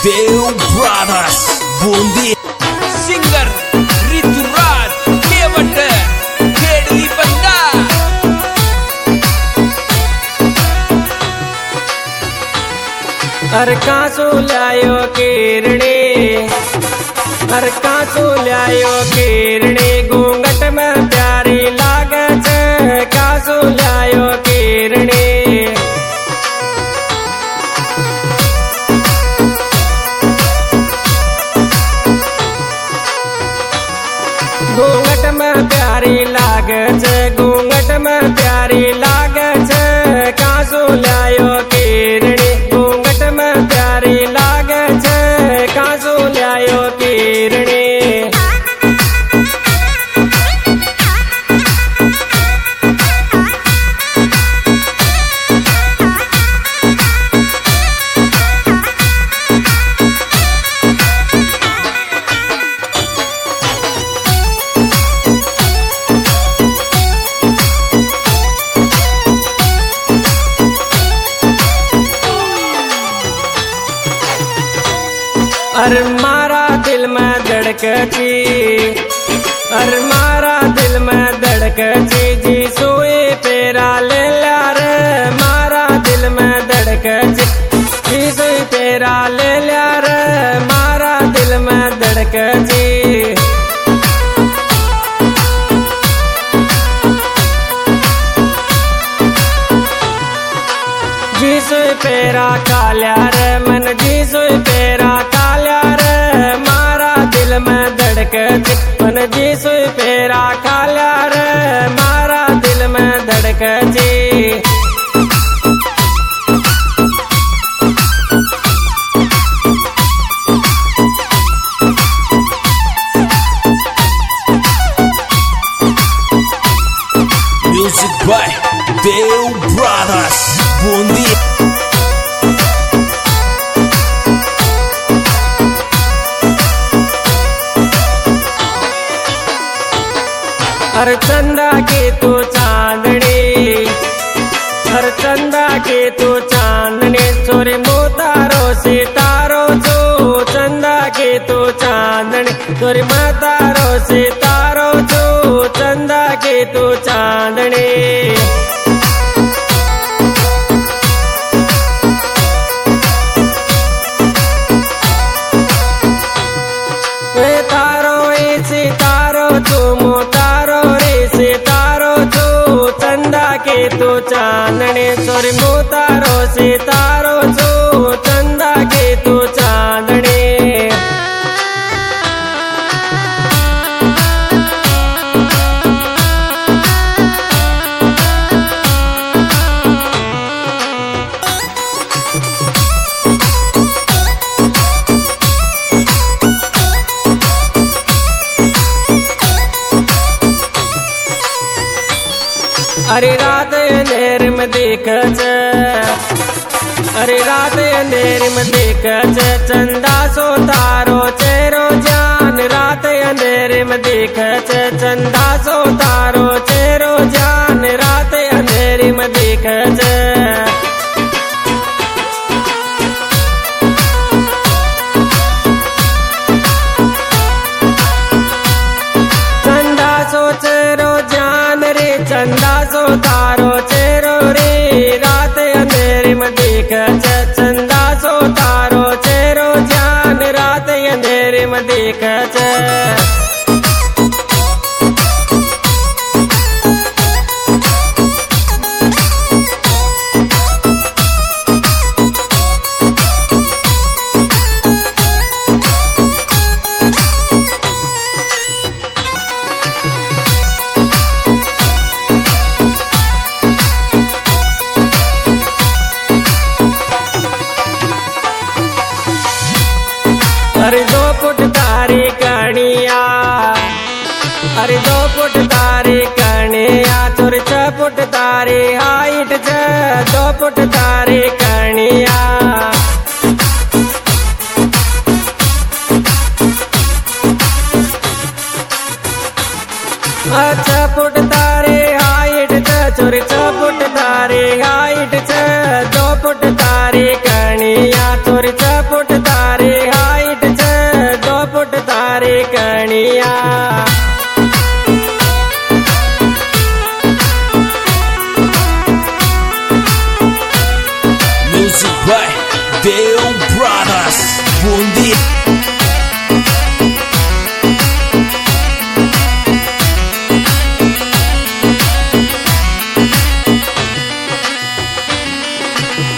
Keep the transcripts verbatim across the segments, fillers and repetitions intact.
देव brothers Bundi singer Rituraj Kewat Khedli बंदा अर कासो लायो केरणे अर कासो लायो केरणे घूंघट में प्यारी लागे छे कासो लायो केरणे घूंघट में प्यारी लागे छे घूंघट में प्यारी लागे छे कासो लायो केरणे घूंघट में प्यारी लागे छे कासो लायो केरणे अर मारा दिल में धड़कती अर मारा दिल में धड़कती जी सोए पेरा ले ला रे मारा दिल में धड़कती जी सोए पेरा ले ला रे मारा दिल में धड़कती जी सोए पेरा काल्या रे मन जी सोए पेरा मन जी सोई पेरा काल्या रे मारा दिल में धड़कती music by Dev brothers Bundi हर चंदा के तो चांदनी हर चंदा के तो चांदनी छोरे मोतारो सितारो जो चंदा के तो चांदनी छोरे मोतारो सितारो जो चंदा के तो चांदनी वे तारो ए सितारो जो मोतारो के तो चांदने सोरे मोतारो सितारो जो चंदा के तो चांदने अरे रात अंधेर में देख अरे रात अंधेर में देख चंदा सो तारो चेरो जान रात अंधेर में देख चंदा सो तारो चेरो जान रात अंधेर में देख चंदा सो चेरो जान रे चंदा सो तारो चेरो रे रात अंधेरे में देख चंदा सो तारो चेरो जान रात अंधेरे में देख अरे दो फुट तारी कणिया अरे दो फुट तारी कणिया चोर छह फुट तारी हाइट छ दो फुट तारी कणिया छह फुट तारी हाइट छ चोर छह फुट तारी हाइट छ दो फुट तारी कणिया चोर छह फुट तारी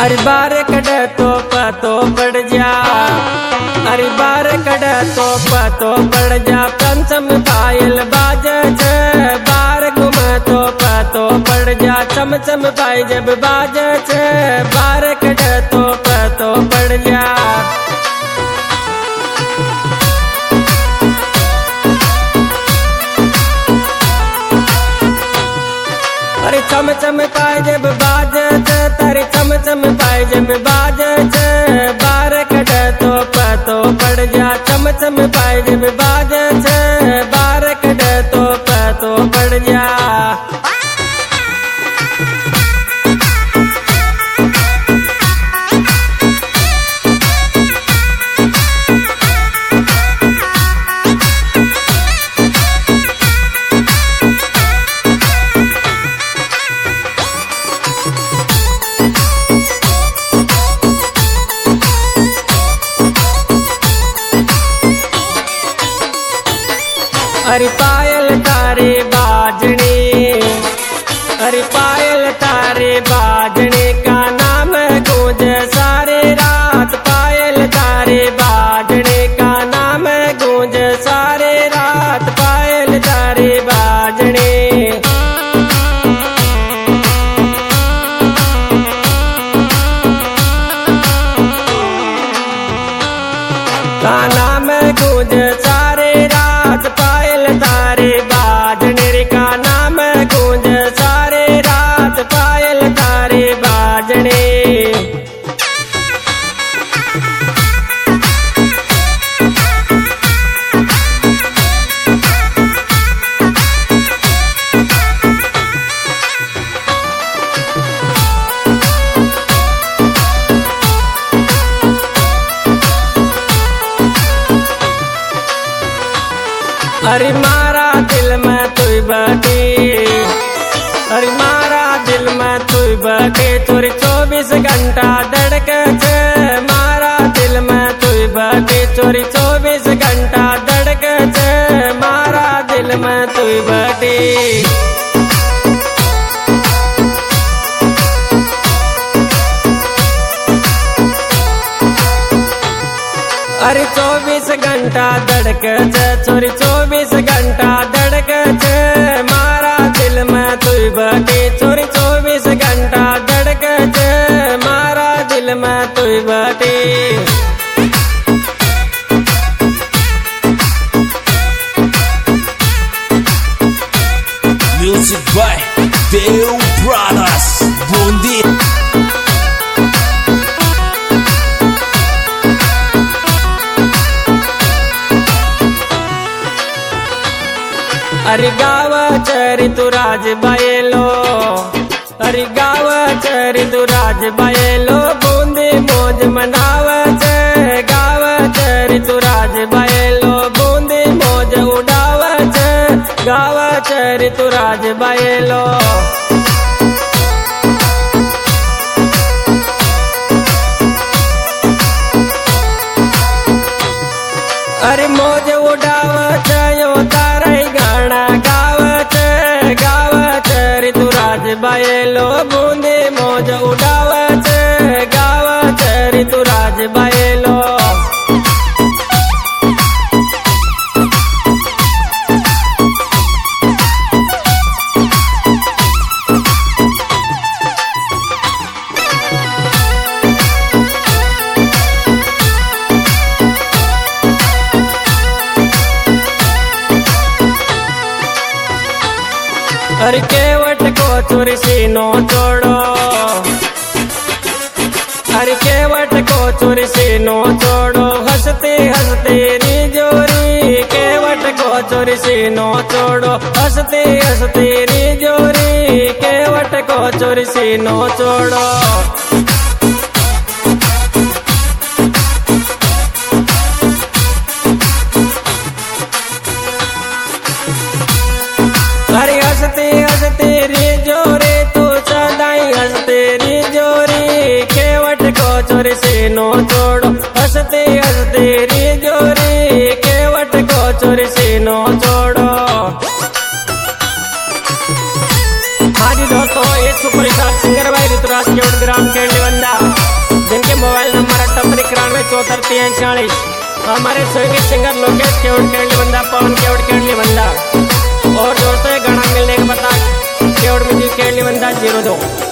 अरे बार कड़ तो पतो पड़ जा, अरे बार कड़ तो पतो पड़ जा, पंचम पायल बाज छे, बार घुम तो पतो पड़ जा, चमचम पाई जब बाज छे, बार कड़ तो पतो पड़ जा। अरे चम चम पाए जब बाज छे, तारे चम चम पाए जब बाज छे, बार कड़ तो पतो पड़ जा, चम चम पाए जब बाज छे, बार कड़ तो पतो पड़ जा। अरे पायल तारे बाजने, अरे पायल तारे बाजने का नाम गूंज सारे रात, पायल तारे बाजने का नाम गूंज सारे रात, पायल तारे बाजने। का नाम गूंज सारे रात, पायल तारे बाजने रे, का नाम गूंज सारे रात, पायल तारे बाजने। अरे मारा दिल में तुई बाटे, अरे मारा दिल में तुई बाटे, तोरी चौबीस घंटा धड़के छे, मारा दिल में तुई बाटे, तोरी चौबीस घंटा धड़के छे, मारा दिल में तुई बाटे। अरे चौबीस घंटा धड़के छे, चोरी चौबीस घंटा धड़के छे, मारा दिल में तुई बाटे, चोरी चौबीस घंटा धड़के छे, मारा दिल में तुई बाटे। Music by Deu Brothers, Bundi. अरे गाव चरी तू राज बायलो, अरे गाव चरी तू राज बायलो, बूंदी मौज मनाव छे, गाव चरी तू राज बायलो, बूंदी मौज उड़ाव छे, गाव चरी तू राज बायलो। अरे मौज उड़ाव छे, यो तारे गाना गाव छे, गाव चरी तू राज बायलो, बूंदी मौज उड़ाव छे, गाव चरी तू राज बायलो। अरे केवट को चोरी सीनो छोड़ो, अरे केवट को चोरी सीनो छोड़ो, हंसते हंसते री जोरी, केवट को चोरी सीनो छोड़ो, हंसते हंसते री जोरी, केवट को चोरी सीनो छोड़ो। अरे हंसते हंसते री जोरी, तू सदाई हंसते री जोरी, केवट को चोरी सीनो छोड़ो, हंसते हंसते री जोरी, केवट को चोरी सीनो छोड़ो। हाँ जी दोस्तों, एक सुपरस्टार सिंगर भाई ऋतुराज केवट ग्राम केंद्र बंदा चौहत्तर तीन छियालीस। हमारे स्वर्गीय सिंगर लोकेश केवट केवट बंदा, पवन केवट केवट बंदा और दोस्तों गाना मिलने के बता केवट म्यूजिक केवट बंदा जीरो दो।